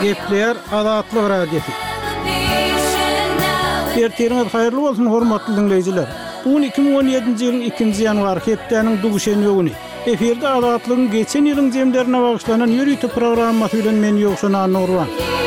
Gepler Azatlyk Radiosu. Erteriňiz haýyrly bolsun hormatly dinleýijiler. Bugun 2017-nji ýylyň 2-nji ýanwary hepdeniň duguşen ýögüni. Eferde Azatlygyň geçen ýylyň jemlerine bagyşlanan ýörüýte programmasy bilen men ýokşana Nurwan.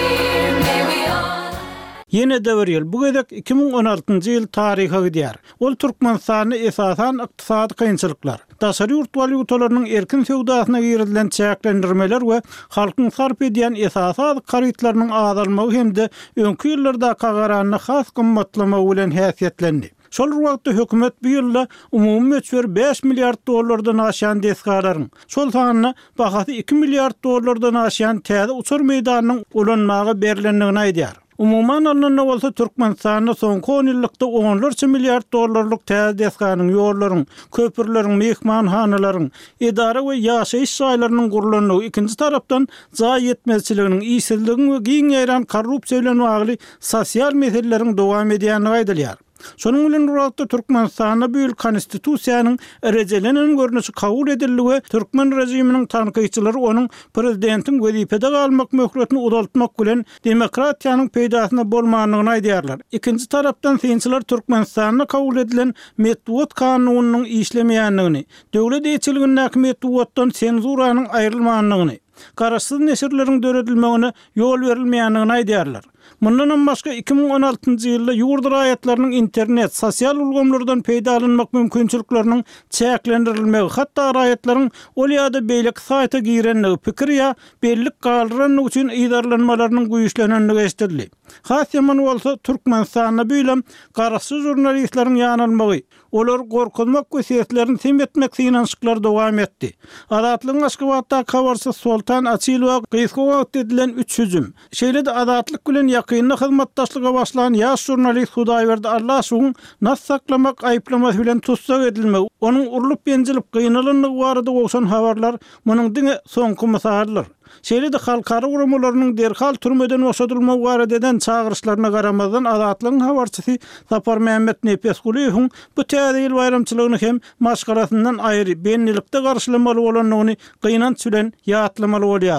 Yine de bir ýyl. Bu gedek 2016-njy ýyl taryha gidýär. Ol Türkmenistany esasan ykdysady kynçylyklar, daşary ýurt walutalarının erkin sowdasyna girilen çäklendirmeler we halkyň sarp edýän esasy garytlarynyň azalmagy hemde öňkü ýyllarda kagaranyny has gymmatlama bilen häsiýetlendi. Şol wagtda hökümet bu ýylda umumy möçber 5 milliard dollardan aşan desgalaryň, şol sanyny bahasy 2 milliard dollardan aşan täze uçur meýdanynyň ulanmagy berilendigini aýdýar. Umuman alnanda bolsa Türkmenistanyň soňky 10 ýyllykda 10 milliard dollarlyk täze desganyň, ýollaryň, köpürleriň, mehmanhanalaryň, idara we ýaşaýyş şaýlarynyň gurulanyny, ikinji tarapdan zaý etmezçiliginiň, işsizligiň we giň ýaran korrupsiýa bilen bagly sosial meseleleriň dowam edýänini aýdylýar. Şonuň bilen wagtda Türkmenistanyň bu ýyl konstitusiýanyň erejelenen görnüşi kabul edildi we Türkmen rejiminiň tanqyçylary onuň prezidentiň wezipede galmak möhletini uzaltmak bilen demokratiýanyň peýdasyna bolmanyny aýdýarlar. Ikinji tarapdan synçylar Türkmenistanyň kabul edilen Medwot kanunynyň işlemeýänligini, döwlet eýçiliginiň Medwotdan senzuranyň aýrylmanyny, garaşsyz neşirleriň döredilmegine ýol berilmeýänligini aýdýarlar. Mundan başga 2016-njy ýylda ýurdur aýatlarynyň internet, sosial ulgamlardan peýdalanmak mümkinçilikleriniň çäklendirilmegi, hatda aýatlaryň ol ýa-da beýlek saýta girenligi, pikir ýa bellik galdyranlyk üçin iýdarlanmalarynyň güýçlenenligi eşitdi. Has ýaman bolsa Türkmenistanyň büýlem garaşsyz jurnalistleriň ýanylmagy, olar gorkunmak we siýasatlaryny semetmek synanşyklar dowam etdi. Azatlygyň Aşgabatda kabarsyz Sultan Açylow gysga edilen 3 hüjüm. Şeýle-de azatlyk bilen ýakynly hyzmatdaşlyga başlanan ýaş jurnalist Hudaýberdi Allaşowyň nas saklamak aýplamasy bilen tutsak edilmegi, onuň urulyp ýenjilip gynalanyny barada gowşan habarlar munyň diňe soňky misallar. Şeýle-de halkara uramalarynyň derhal türmeden boşadylmagy barada çağırışlaryna garamazdan Azatlygyň habarçysy Sapar Mehmet Nepesguliýow bu täze ýyl bayramçylygyny hem maşgaratyndan aýry benlilikde garşylamaly bolanyny gynanç bilen ýatlamaly bolýar.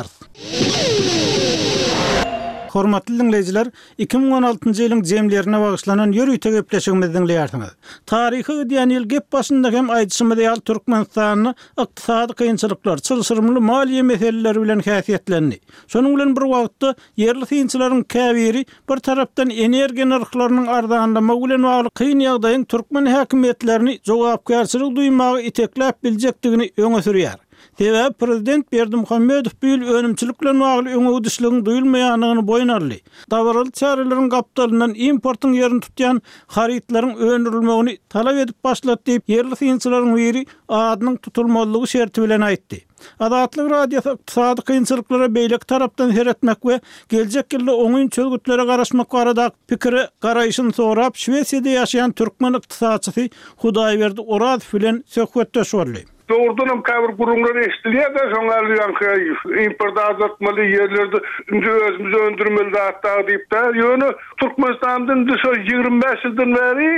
Hormatly dinleýijiler, 2016-njy ýylyň jemlerine bagyşlanan ýörüýte gepleşigimizi dinleýärsiňiz. Taryhy diýen ýyl gep başynda hem aýdyşymyz ýaly Türkmenistanyň ykdysady kynçylyklar, çylşyrymly maliýe meseleleri bilen häsiýetlendi. Şonuň bilen bir wagtda ýerli synçylaryň käbiri bir tarapdan energiýa narhlarynyň arzanlamagy bilen bagly kyn ýagdaýyň türkmen häkimetlerini jogapkärçilik duýmagy itekläp biljekdigini öňe sürýär. Sebäp prezident Berdimuhammedow bu ýyl önümçilik bilen bagly öňüdüşligiň duýulmaýanyny boýnarly. Dawaral çaralaryň gapdalyndan importyň ýerini tutýan harytlaryň öňürilmegini talap edip başlatdy diýip ýerli synçylaryň biri adynyň tutulmalygy şerti bilen aýtdy. Azatlyk radiosu ykdysady kynçylyklara beýlek tarapdan seretmek we geljek ýylda oňun çözgütlere garaşmak barada pikiri garaýşyny sorap Şwesiýede ýaşaýan türkmen ykdysaçysy Hudaýberdi Orazow bilen söhbetdeş boldy. Doğrudan kabir kurumlar eşitliyor da sonra import azaltmalı yerlerde özümüzü öndürmeli hatta deyip de yönü Türkmenistan'dan şu 25 yıldan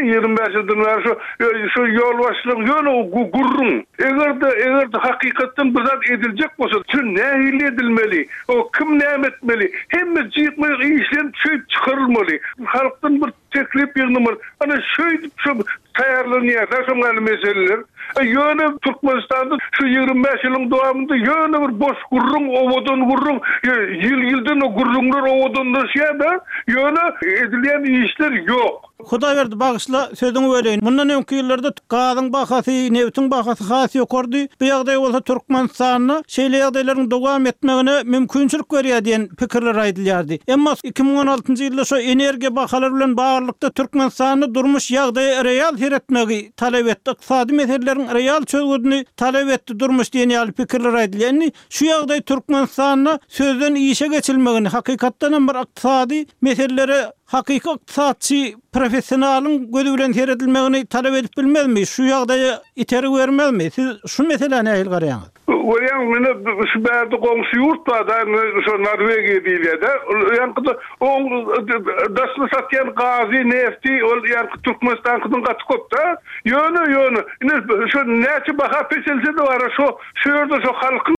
beri şu yol başlık yönü gurrun. Eğer de hakikaten bir zat edilecek olsa ne hile edilmeli, o kim ne etmeli, hem cihitmeyi işleyen şey çıkarılmalı. Halktan bir teklif yapılmalı. Hani şu tayarlanıyor da şu meseleler. Yönü Türkmenistan'da şu 25 yılın devamında yönü bir boş gurrun, ovadan gurrun, yıldan o gurrunlar ovadan da yönü edilen işler yok. Hudaýberdi bagyşla sözüňi bereýin. Mundan öňkü ýyllarda gazyň bahasy, neftiň bahasy has ýokardy. Bu ýagdaý bolsa Türkmenistanyň şeýle ýagdaýlaryň dowam etmegine mümkinçilik berýär diýen pikirler aýdylýardy. Emma 2016-njy ýylda şu energiýa bahalary bilen baglykda Türkmenistanyň durmuş ýagdaýy real seretmegi talap etdi. Ykdysady meseleleriň real çözgüdini talap etdi durmuş diýen ýaly pikirler aýdylýar. Şu ýagdaý Türkmenistanyň sözden işe geçilmegini, hakykatdan bir ykdysady meselelere hakyky ykdysaçy professionalyň gözü bilen seredilmegini talap edip bilmezmi? Şu ýagdaýa iterik bermezmi? Siz şu meseleni aýyl garaýaňyz. Oyan mene şu bärde goňşy ýurt bar da şu Norwegiýa diýilýär. Ýa-ni o daşly satýan gazy, nefti, ol ýa-ni Türkmenistanyň gaty köp da. Ýöne. Ine şu näçe baha peselse de bar şu ýerde şu halkyň